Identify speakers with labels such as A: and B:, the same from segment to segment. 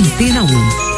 A: Antena 1.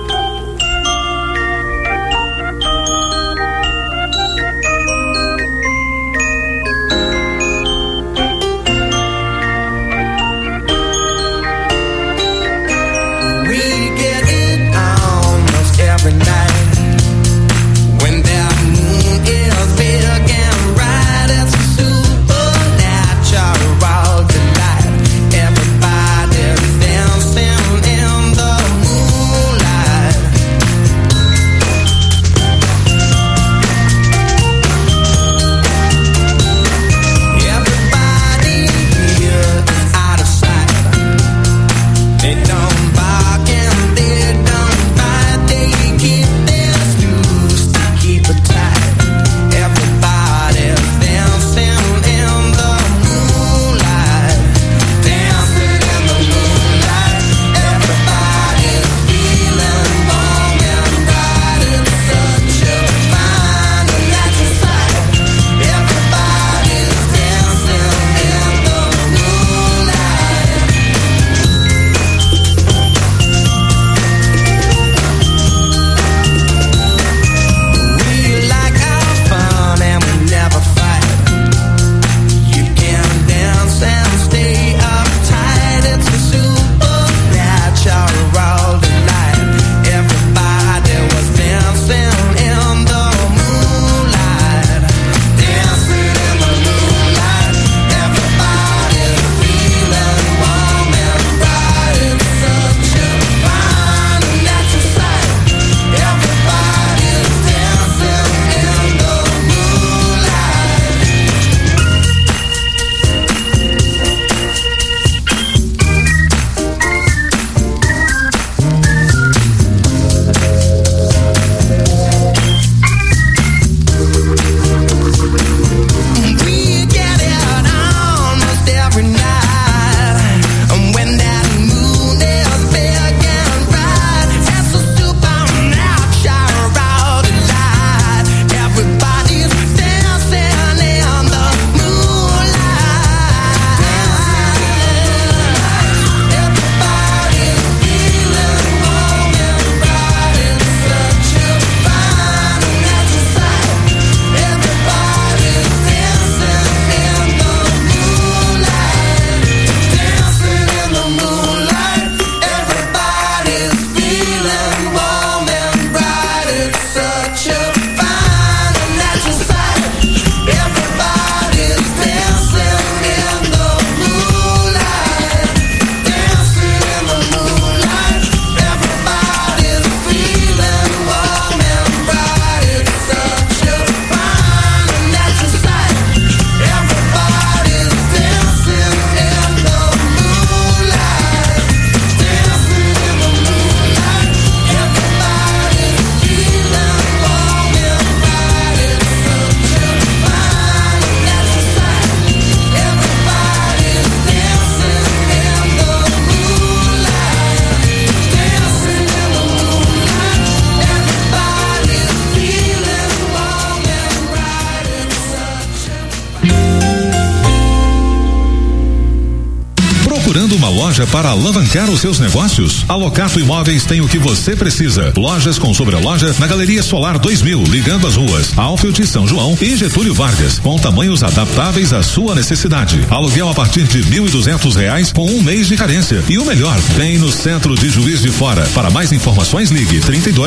B: Uma loja para alavancar os seus negócios? A Locato Imóveis tem o que você precisa. Lojas com sobreloja na Galeria Solar 2000, ligando as ruas Alfield, São João e Getúlio Vargas, com tamanhos adaptáveis à sua necessidade. Aluguel a partir de R$1.200 com um mês de carência. E o melhor, tem no centro de Juiz de Fora. Para mais informações, ligue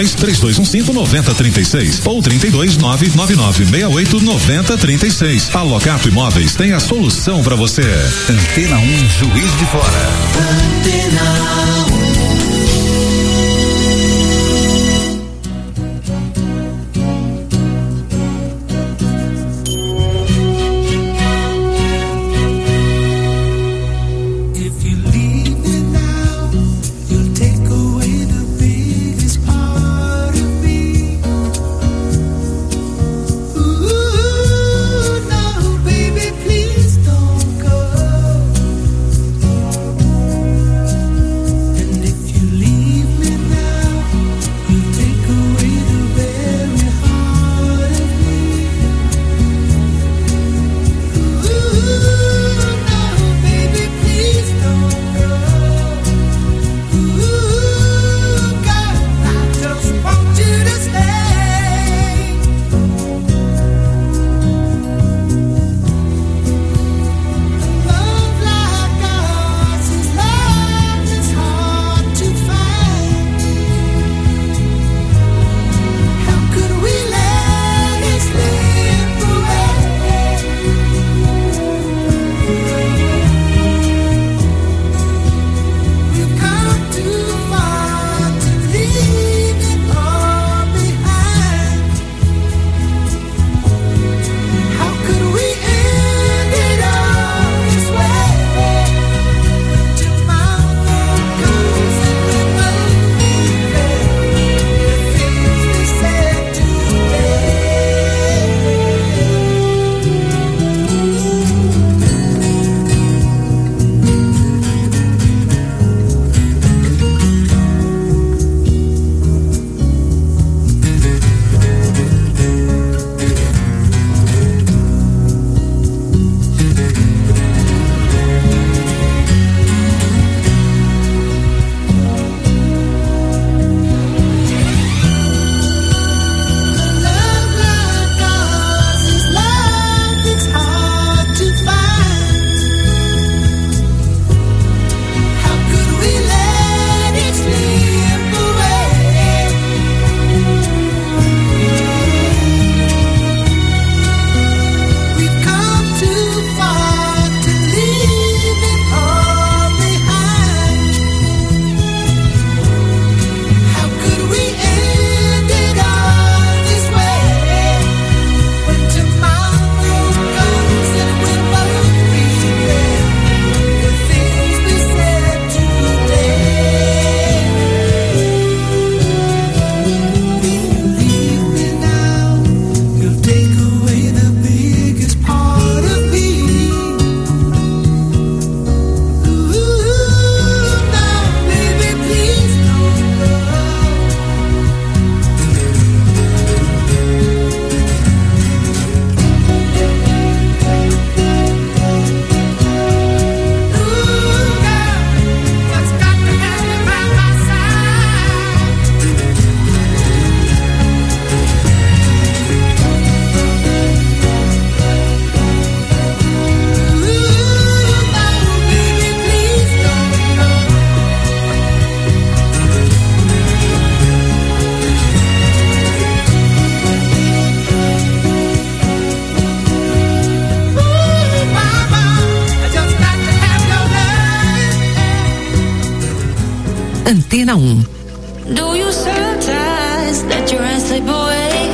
B: 32-3215-9036 ou 32-99968-9036. A Locato Imóveis tem a solução para você.
C: Antena 1 Juiz de Fora.
D: Antena 1.
E: If
A: Antena 1.
E: Do you sometimes let your hands slip away?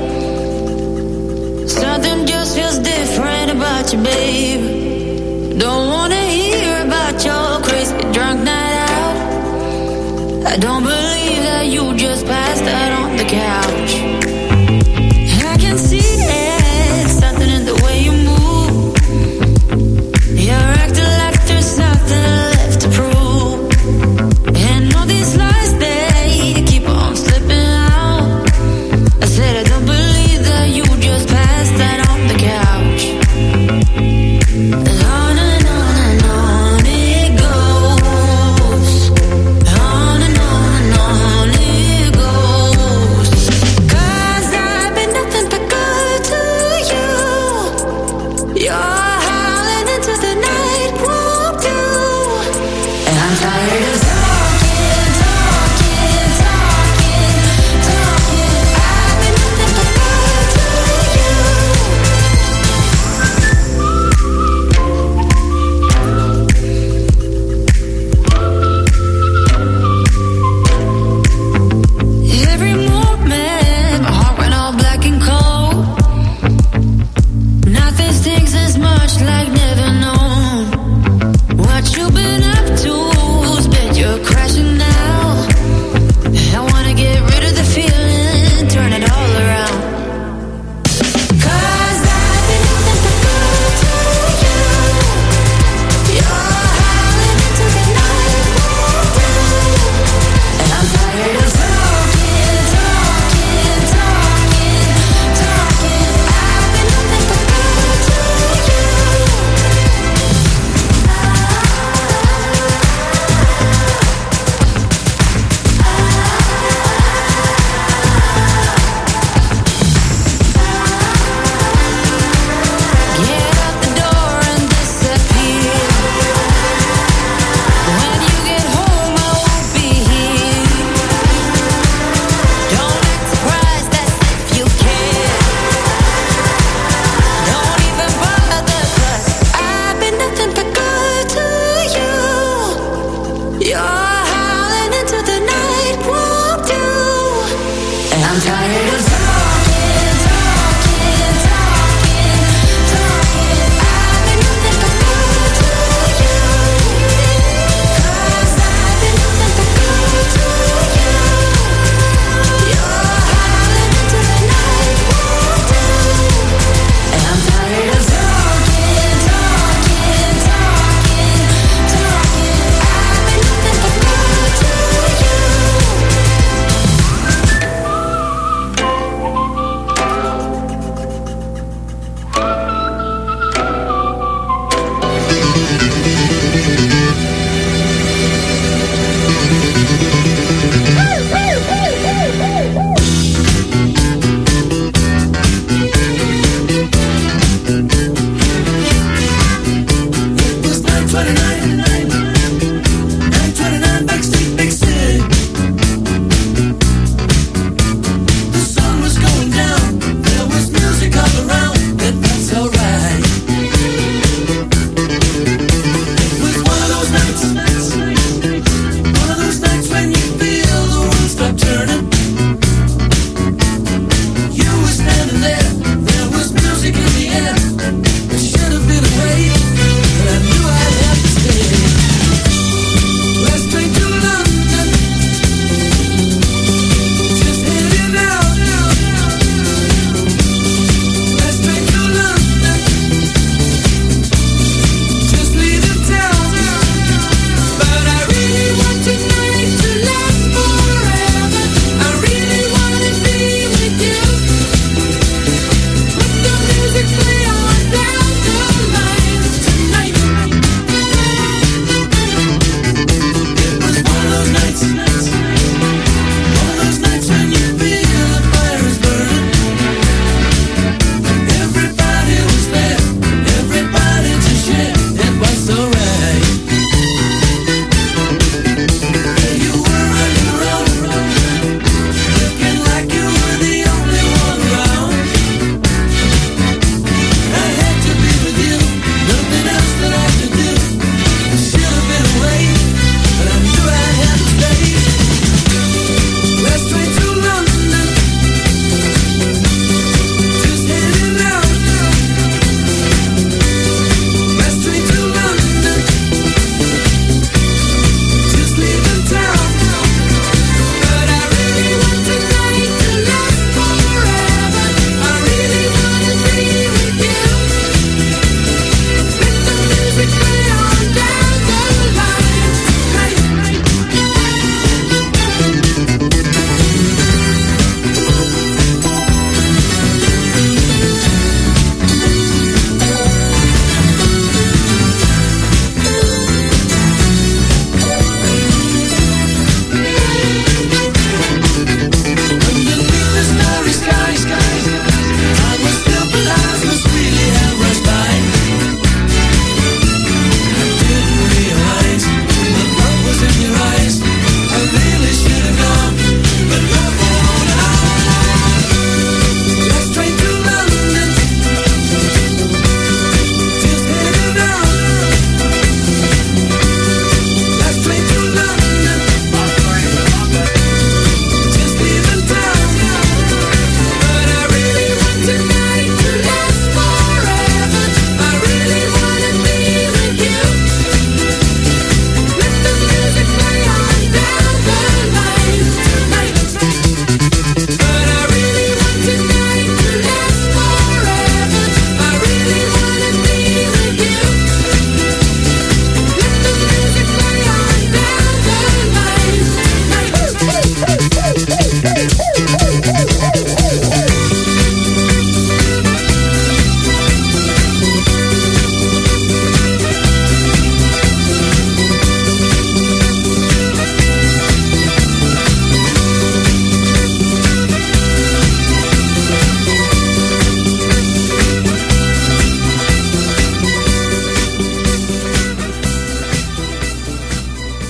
E: Something just feels different about you, babe. Don't wanna hear about your crazy drunk night out. I don't believe that you just passed out on the couch. I can see it, something in the way you move. You're acting like there's nothing left to prove. And all these lies, they keep on slipping out. I said I don't believe that you just passed that on the couch. On and on and on it goes. On and on it goes. God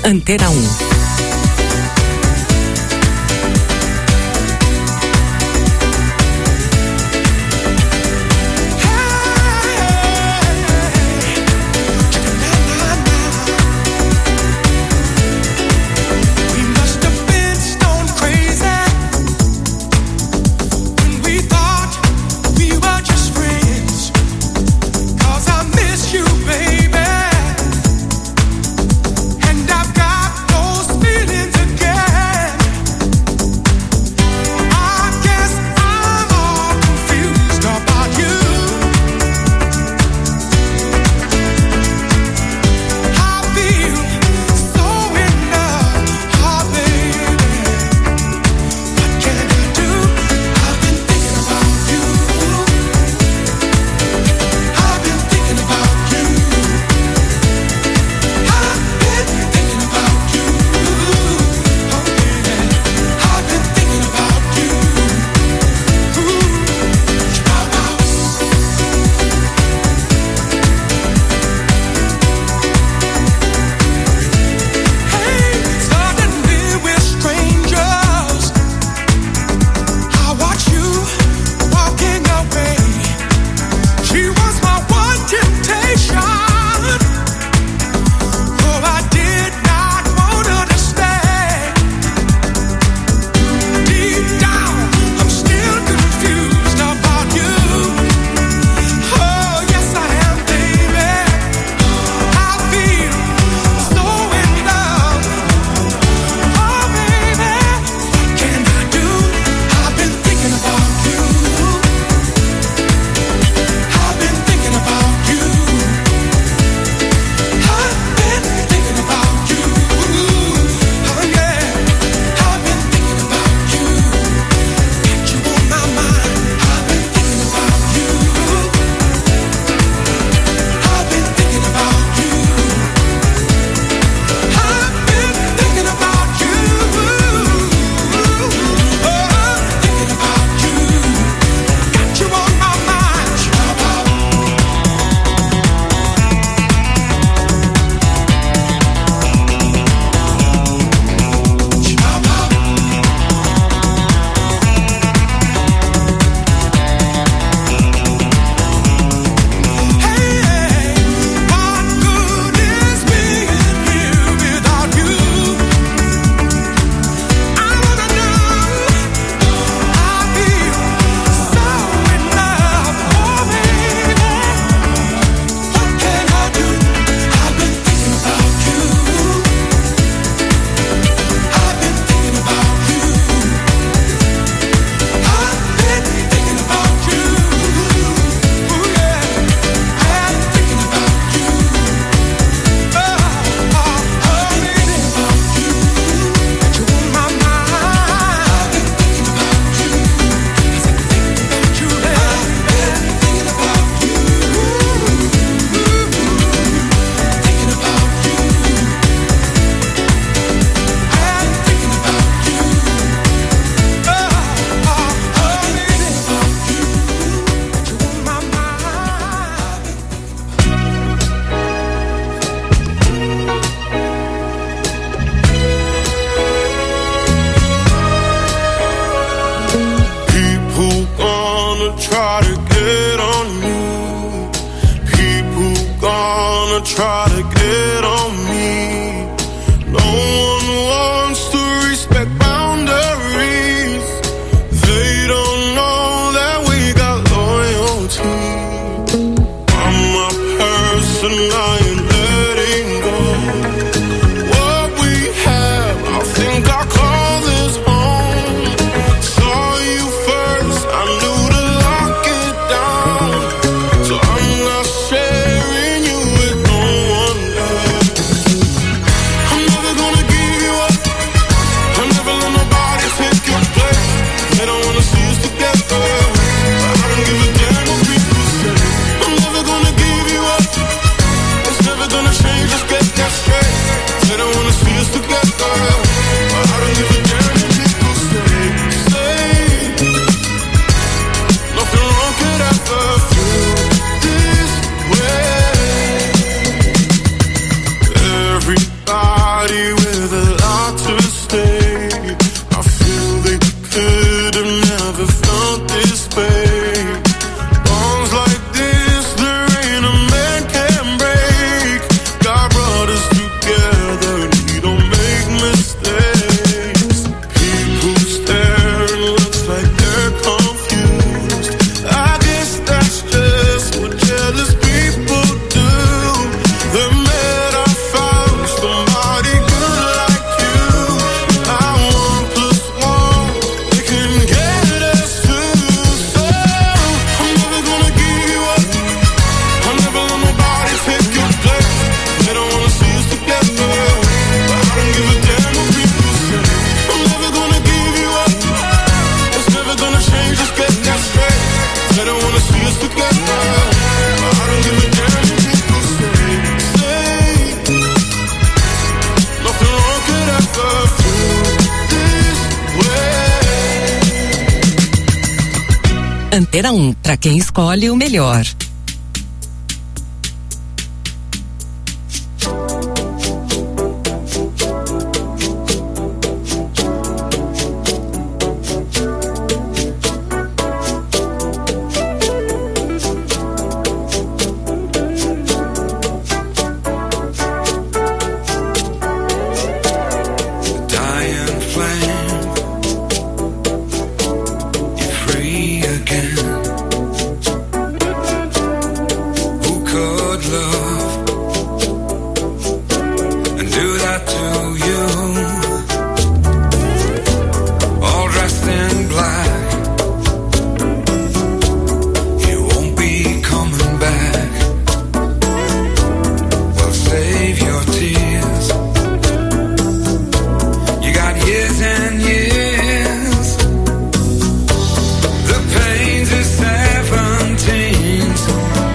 A: Antena 1.
F: Try to get on me. No one wants to respect boundaries. They don't know that we got loyalty. I'm a person I ain't letting go. What we have, I think I call this home. Saw you first, I knew to lock it down. So I'm not sharing you with no one else. I'm never gonna give you up. I'll never let nobody take your place. They don't wanna see us together, but I don't give a damn what people say. I'm never gonna give you up.
A: Carteira 1, para quem escolhe o melhor.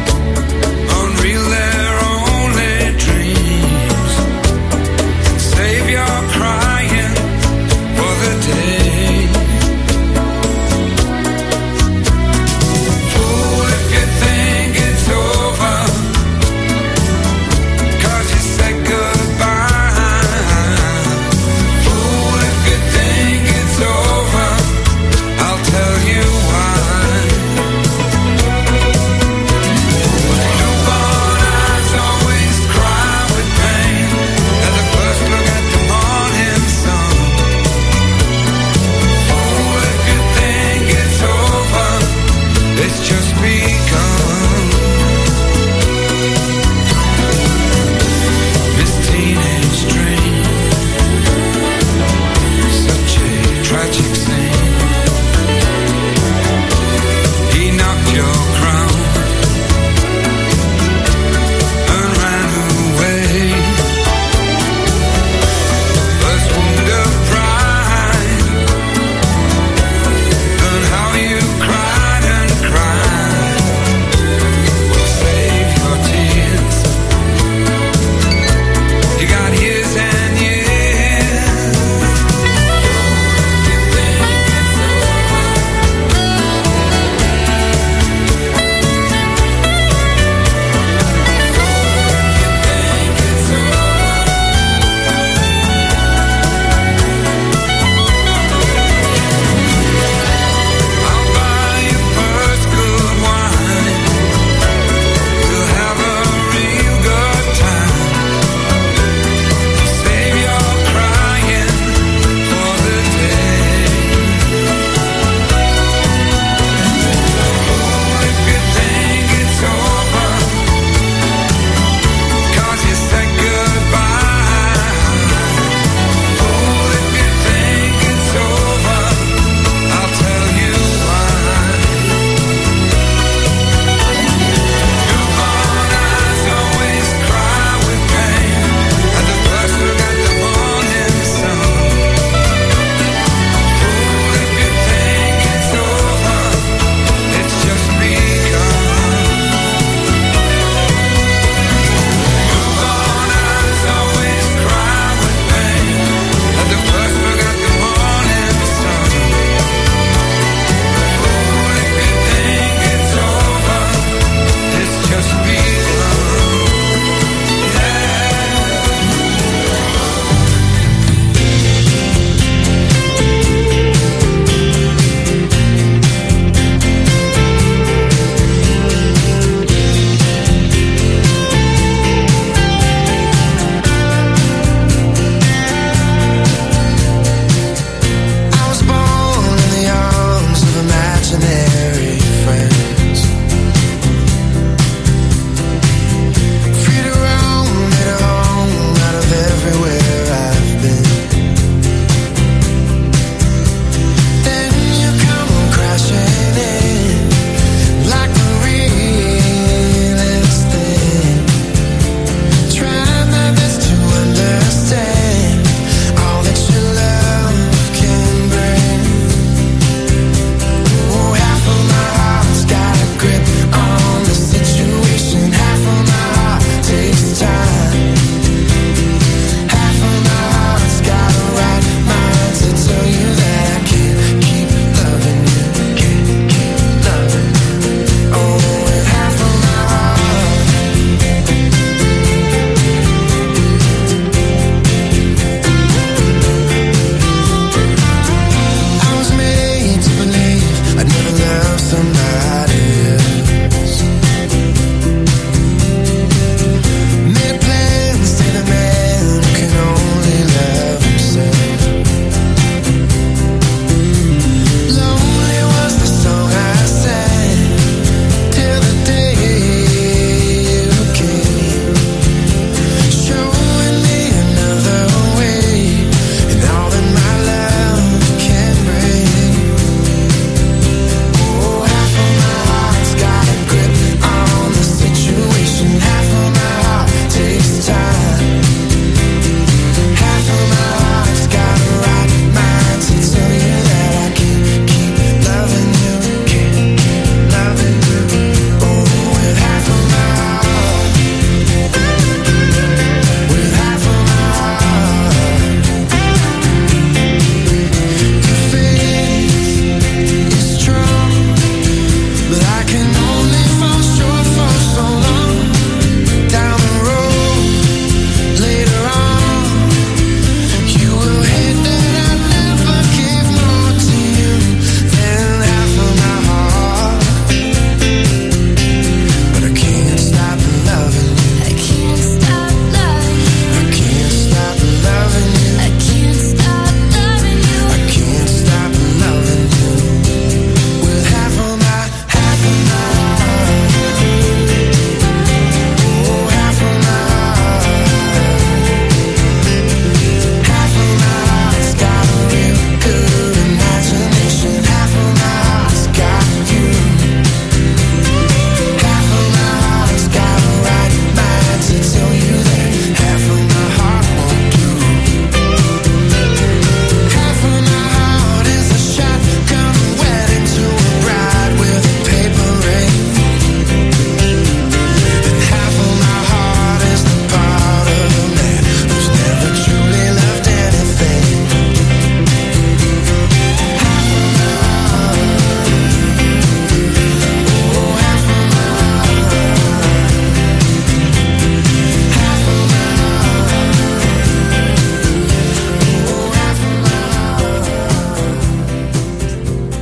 G: Say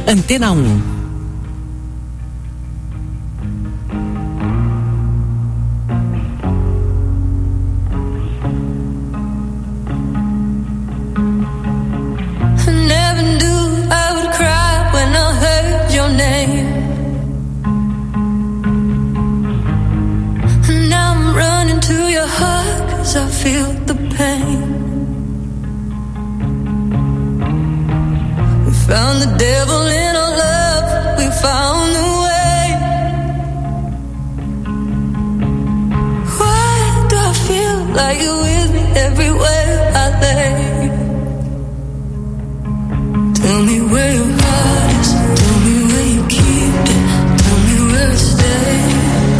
A: Antena 1.
E: I feel the pain. We found the devil in our love. We found the way. Why do I feel like you're with me everywhere I lay? Tell me where your heart is. Tell me where you keep it. Tell me where it stays.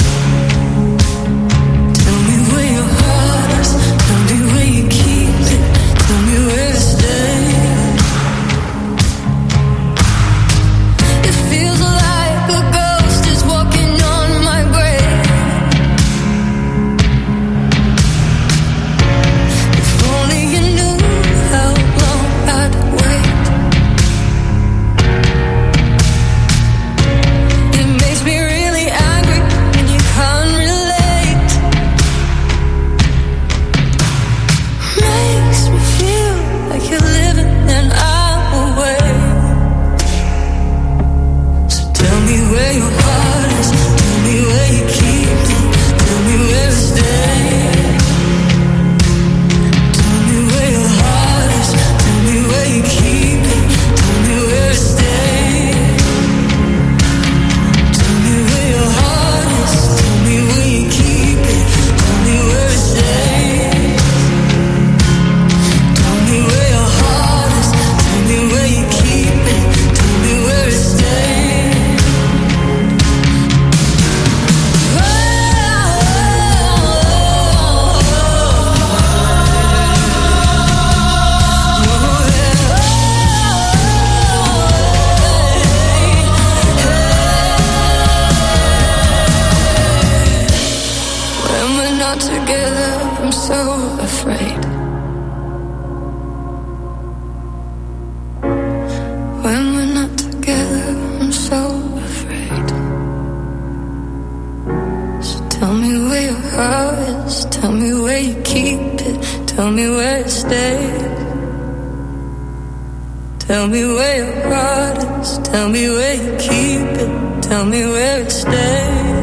G: Tell me where your heart is. Tell me where you keep it. Tell me where it stays.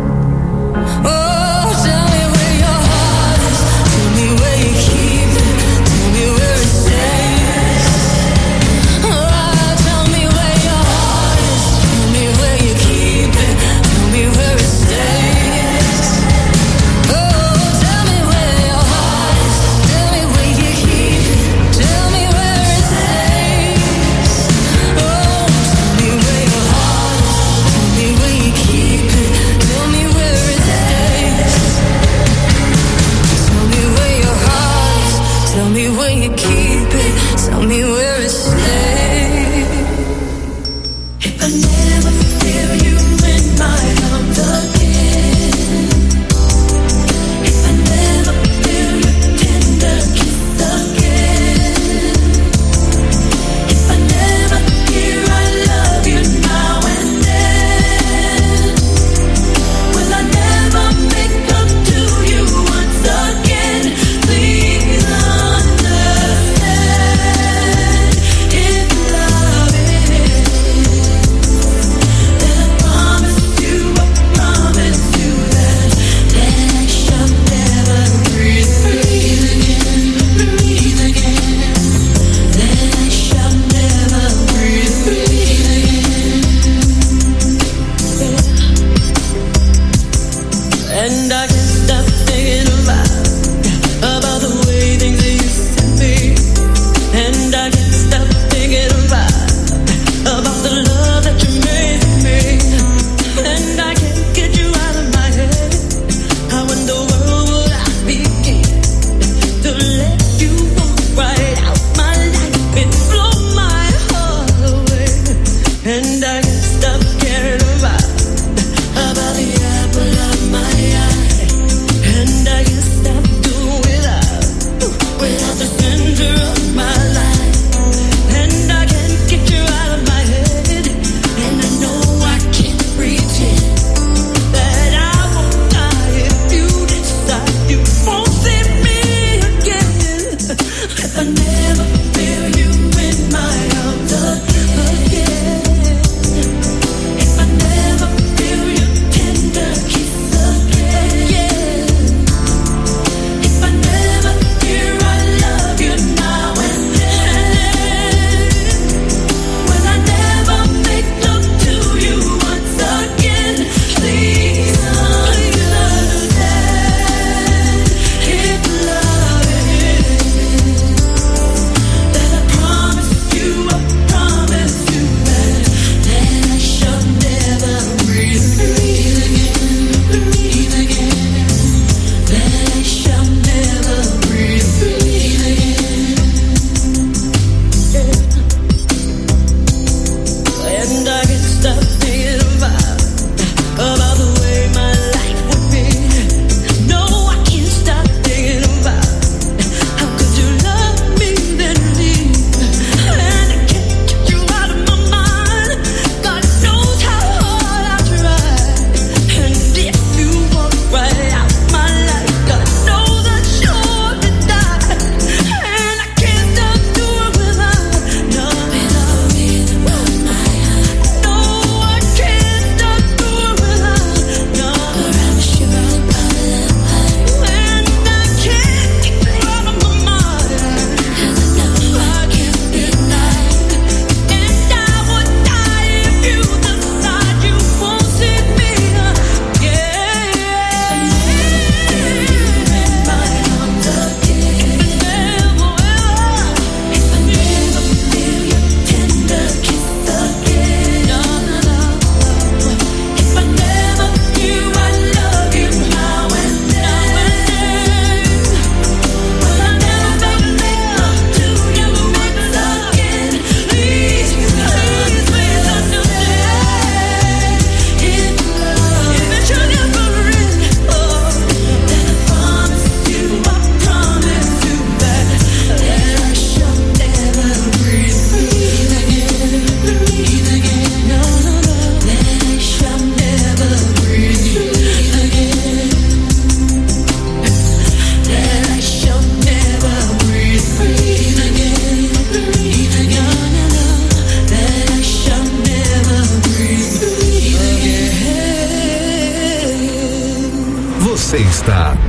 G: Oh, tell me where your heart is. Tell me where you keep it. Tell me where it stays. Oh, tell me where your heart is. Tell me where you keep it. Tell me where it stays. Oh, tell me where your heart is. Tell me where you keep it. Tell me where it stays. Oh, tell me where your heart is. Tell me where you keep it.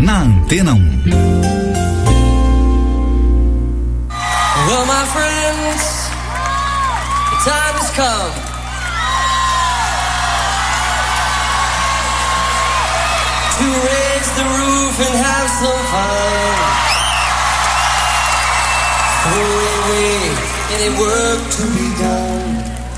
C: na Antena 1.
H: Well, my friends, the time has come. To raise the roof and have some fun. Throw away any work to be done.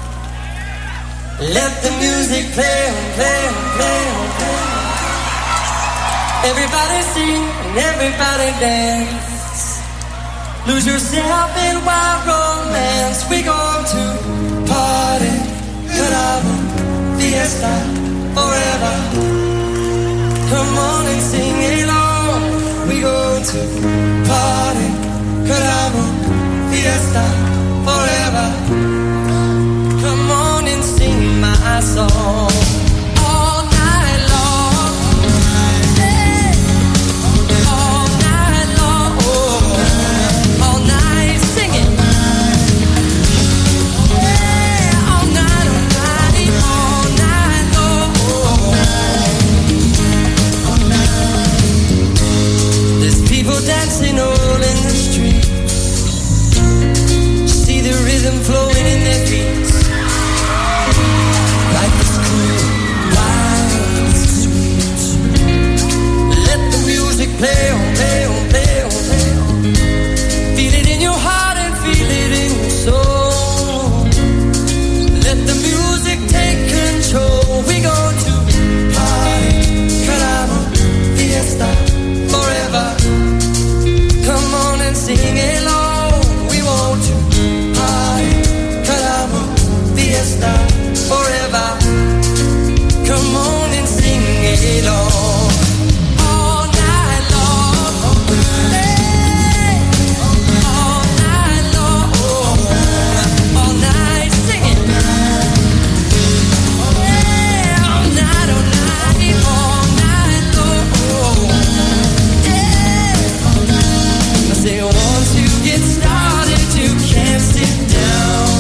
H: Let the music play on, play on, play on, play on. Everybody sing and everybody dance. Lose yourself in wild romance. We going to party, caramba, fiesta, forever. Come on and sing along. We going to party, caramba, fiesta, forever. Come on and sing my song. All night long. Hey. All night long. All night singing. Yeah. All night, all night, all night long. There's people dancing all in the street. See the rhythm flowing in their feet. Life is cool, wild, it's sweet. Let the music play on, play on, play on, play on. Feel it in your heart and feel it in your soul. Let the music take control. We go to party, caramba, fiesta, forever. Come on and sing along. We want to party, caramba, fiesta, forever. Come on and sing along. All night long. Hey. All night long. All night singing. Yeah. All night, all night, all night long. Yeah. I say once you get started, you can't sit down.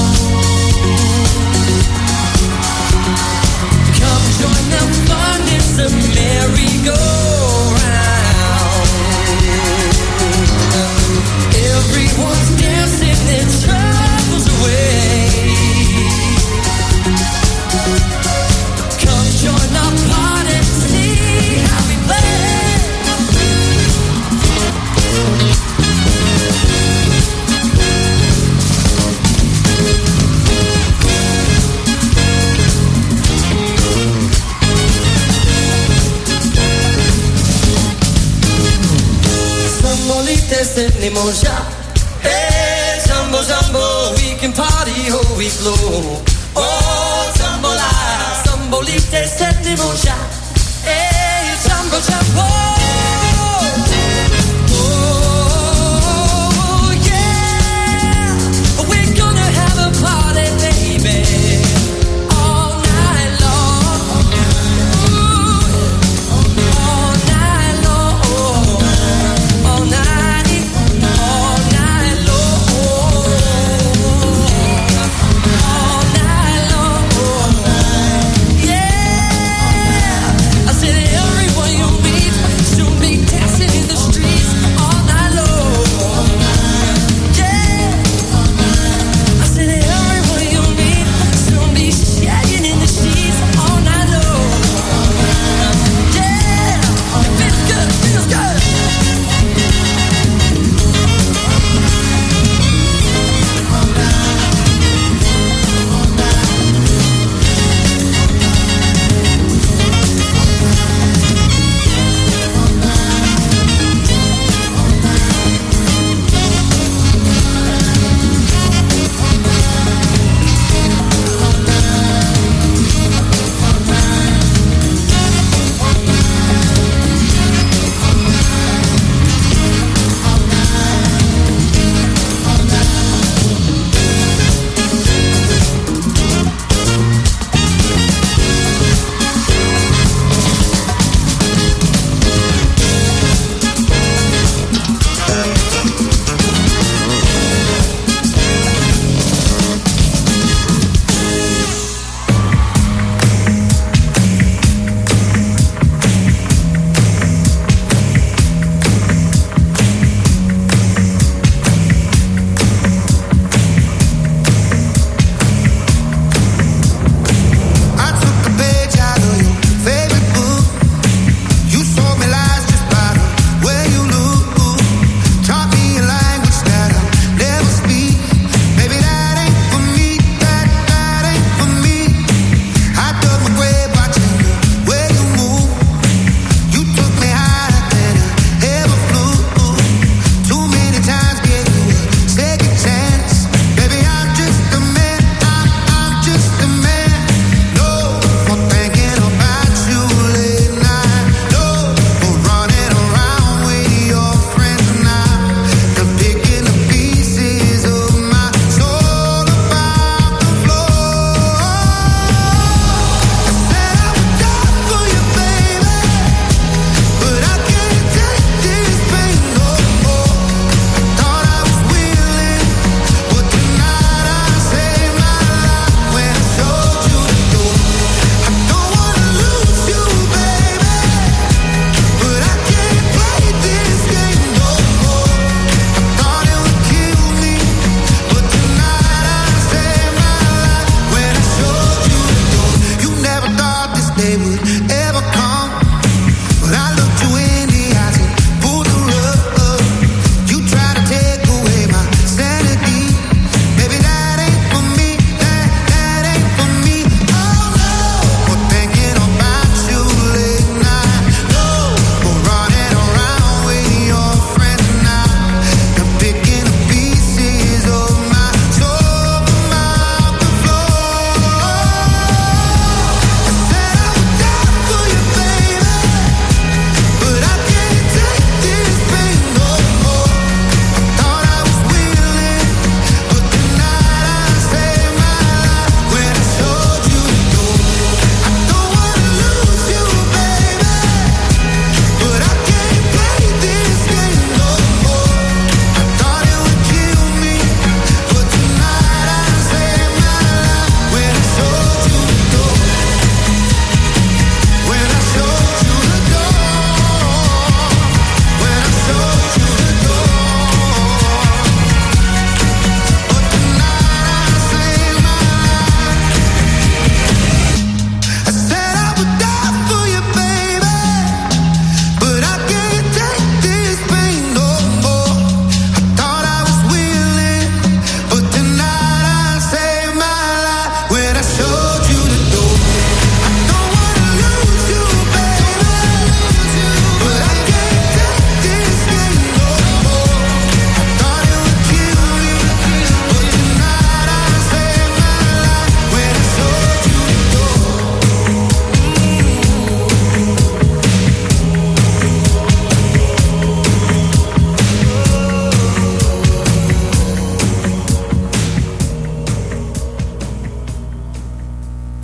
H: Come join the fun, it's a merry-go-round. Everyone's dancing their troubles away. Come join the party, see how we play. Sambolite sentimos ya. Hey, Jumbo Jumbo, we can party all week long. Oh, Jambola, Sambolite sentimos ya. Hey, Jumbo Jumbo. Oh, yeah. We're gonna have a party, baby. All night long. All night long. All night, all night long. All night long. Yeah. I said everyone you meet,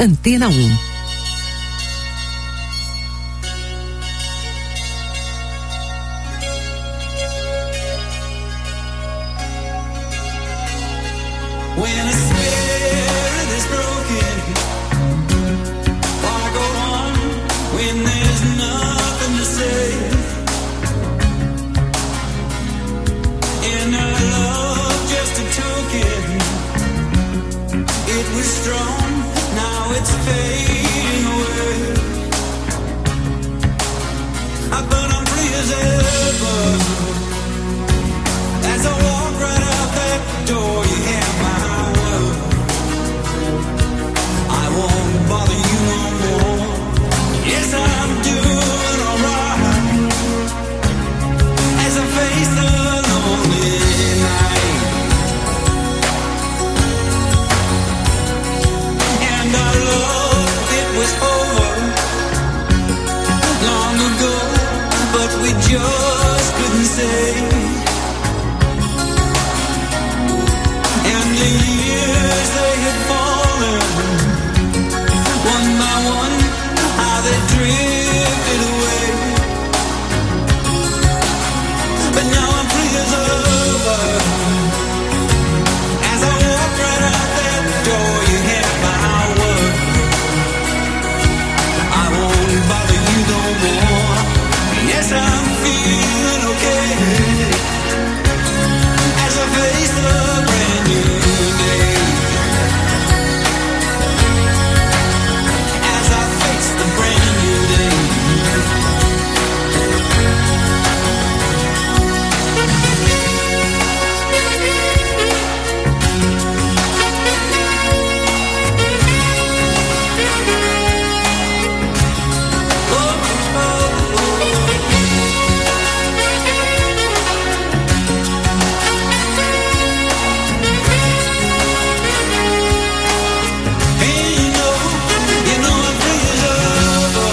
A: Antena 1.
H: When a spirit is broken, why go on when there's nothing to say? In our love, just a token, it was strong, now it's fading away. But I'm free as ever, as I walk right out that door. You have my word, I won't bother you no more. Yes, I'm doing alright as I face the lonely night. And our love, it was over long ago, but we just couldn't say. And the years they had fallen, one by one, how they drifted away. But now I'm free as ever, as I walk right out that door. You have my word, I won't bother you no more. Yes, I'm feeling okay as I face the brand new day. As I face the brand new day. You know I'm free as ever,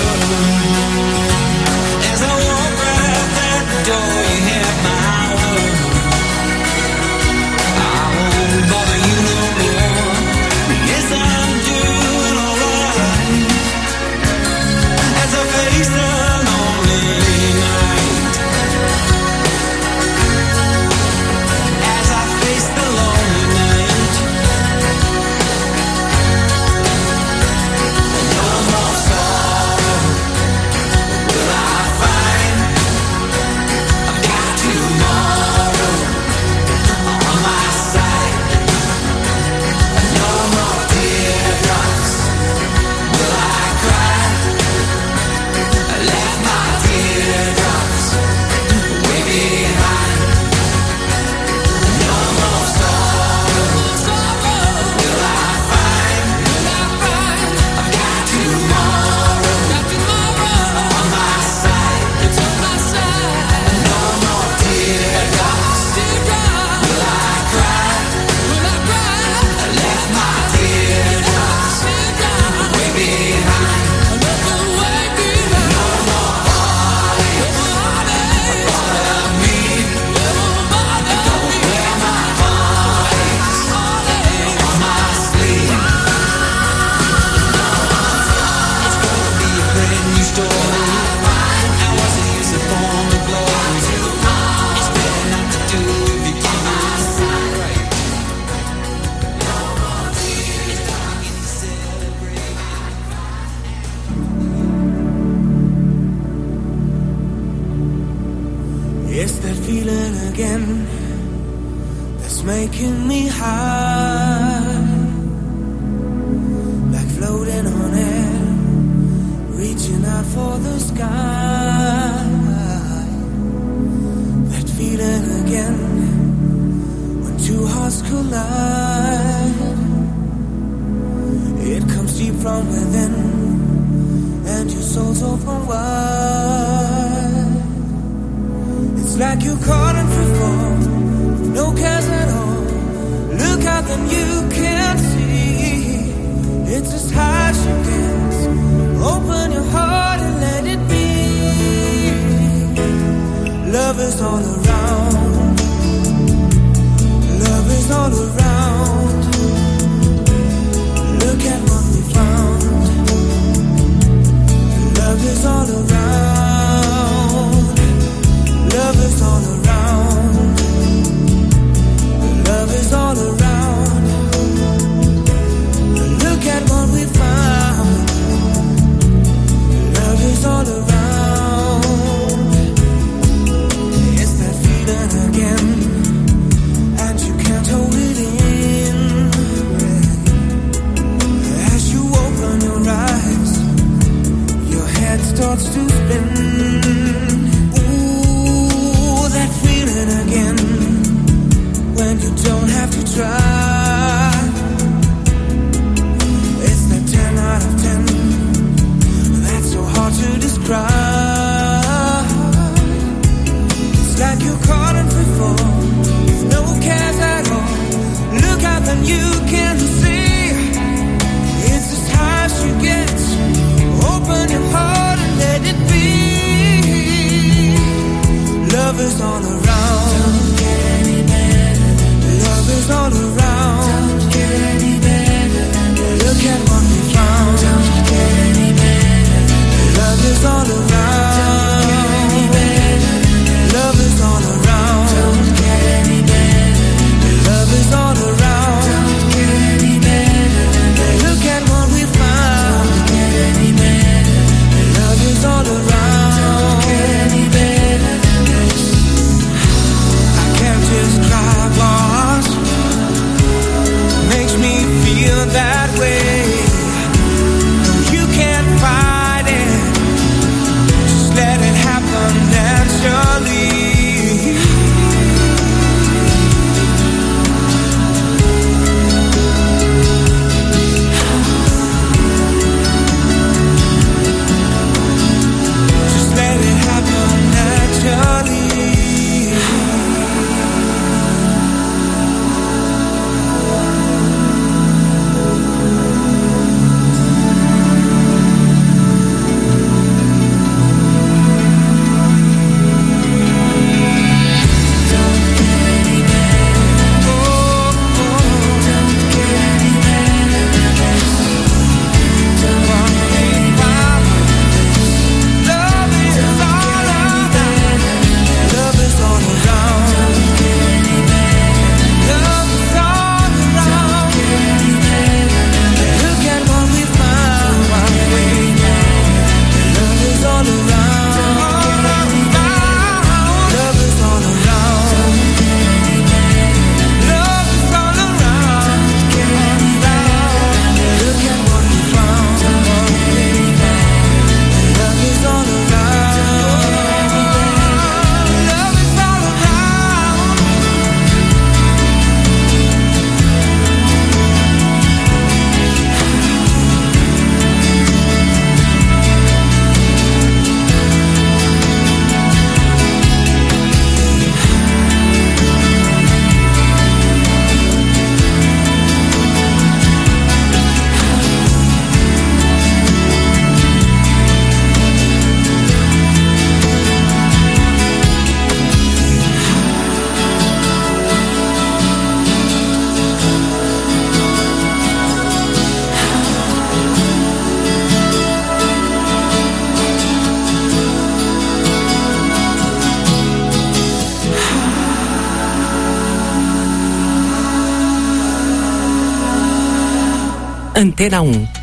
H: as I walk right out that door. You have my word, I won't bother you no more. Yes, I'm doing alright as I face the lonely night. As I face the lonely night. No more sorrow will I find. I've got tomorrow on my side. No more teardrops will I cry. I left my teardrops way behind. No more sorrow will I find. I've got tomorrow on my side. No more teardrops will I cry. I left my teardrops way behind. No more heartache bother me. Don't wear my heartaches on my sleeve. It's gonna be a brand new story. And what's the use of form of glory? It's better not to do if you get my side right. No more tears, it's time to celebrate. It's that feeling again that's making me high, like floating on air, reaching out for the sky. That feeling again when two hearts collide. It comes deep from within, and your soul's open wide. It's like you're calling for fall, no cares at all. Look out, then you can see. It's as high as you dance. Open your heart and let it be. Love is all around. Love is all around. Look at what we found. calling for four, with no cares at all. Look out and you can see it's as high as you get. Open your heart and let it be. Love is all around. Don't get any better. Love is all around. Don't get any better. Look at what we found. Don't get any better. Love is all around. Don't get any better. Love is all around. Don't get any better. Love is all around. Don't get any better. Look at what we found. Don't get any better. Love is all around. Don't get any better. I can't describe what makes me feel that way. No, you can't fight it. Just let it happen naturally. Just let it happen naturally.
A: Antena 1.